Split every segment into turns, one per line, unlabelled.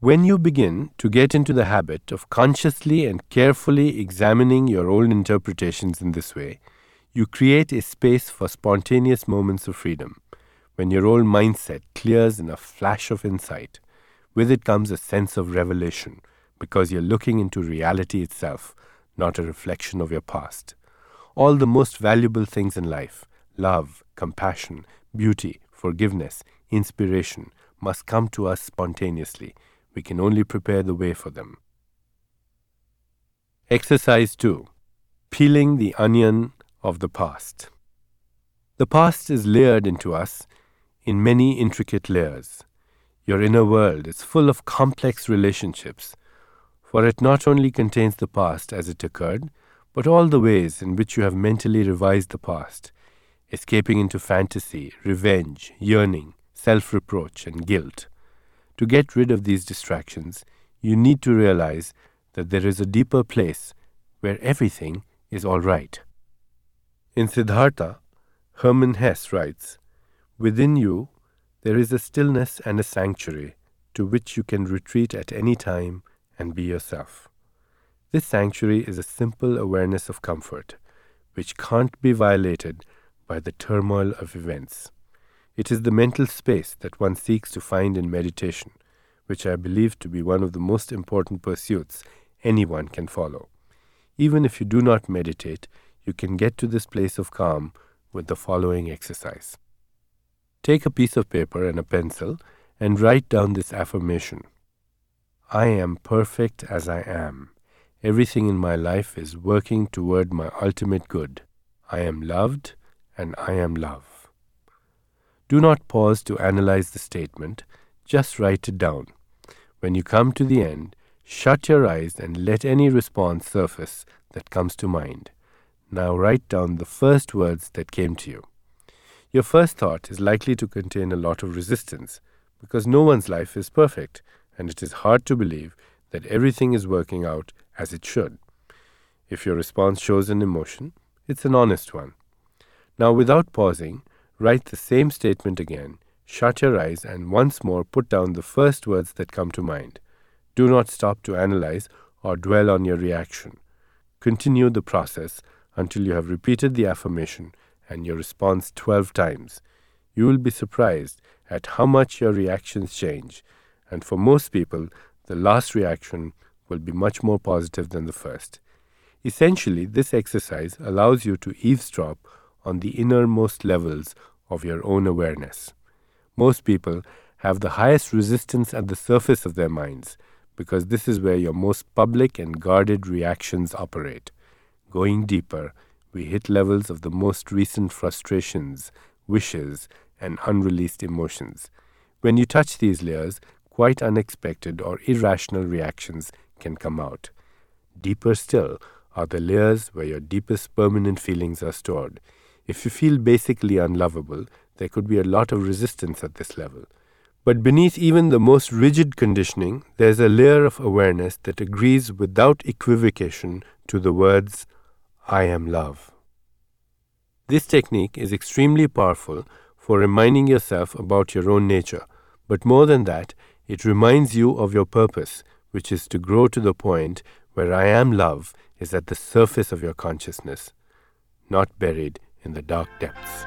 When you begin to get into the habit of consciously and carefully examining your own interpretations in this way, you create a space for spontaneous moments of freedom. When your old mindset clears in a flash of insight, with it comes a sense of revelation, because you're looking into reality itself, not a reflection of your past. All the most valuable things in life, love, compassion, beauty, forgiveness, inspiration, must come to us spontaneously. We can only prepare the way for them. Exercise 2. Peeling the onion of the past. The past is layered into us in many intricate layers. Your inner world is full of complex relationships, for it not only contains the past as it occurred, but all the ways in which you have mentally revised the past, escaping into fantasy, revenge, yearning, self-reproach, and guilt. To get rid of these distractions, you need to realize that there is a deeper place where everything is all right. In Siddhartha, Hermann Hesse writes, "Within you, there is a stillness and a sanctuary to which you can retreat at any time and be yourself. This sanctuary is a simple awareness of comfort, which can't be violated by the turmoil of events. It is the mental space that one seeks to find in meditation, which I believe to be one of the most important pursuits anyone can follow. Even if you do not meditate, you can get to this place of calm with the following exercise. Take a piece of paper and a pencil and write down this affirmation. I am perfect as I am. Everything in my life is working toward my ultimate good. I am loved and I am love." Do not pause to analyze the statement, just write it down. When you come to the end, shut your eyes and let any response surface that comes to mind. Now write down the first words that came to you. Your first thought is likely to contain a lot of resistance, because no one's life is perfect, and it is hard to believe that everything is working out as it should. If your response shows an emotion, it's an honest one. Now, without pausing, write the same statement again, shut your eyes, and once more put down the first words that come to mind. Do not stop to analyze or dwell on your reaction. Continue the process until you have repeated the affirmation and your response 12 times. You will be surprised at how much your reactions change, and for most people, the last reaction will be much more positive than the first. Essentially, this exercise allows you to eavesdrop on the innermost levels of your own awareness. Most people have the highest resistance at the surface of their minds, because this is where your most public and guarded reactions operate. Going deeper, we hit levels of the most recent frustrations, wishes, and unreleased emotions. When you touch these layers, quite unexpected or irrational reactions can come out. Deeper still are the layers where your deepest permanent feelings are stored. If you feel basically unlovable, there could be a lot of resistance at this level. But beneath even the most rigid conditioning, there's a layer of awareness that agrees without equivocation to the words, I am love. This technique is extremely powerful for reminding yourself about your own nature, but more than that, it reminds you of your purpose, which is to grow to the point where I am love is at the surface of your consciousness, not buried in the dark depths.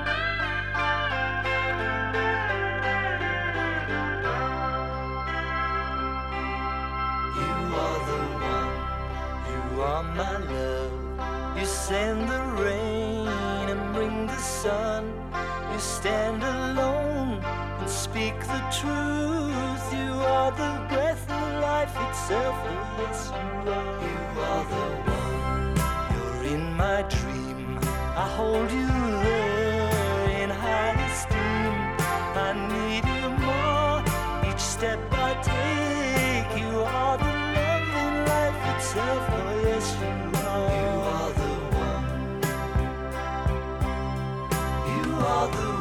You are the one, you are my love. You send the rain and bring the sun. You stand alone and speak the truth. You are the breath of life itself. Oh yes, you are. You are the one. You're in my dream. I hold you there in high esteem. I need you more each step I take. You are the love in life itself. Oh yes, you are. You are the one. You are the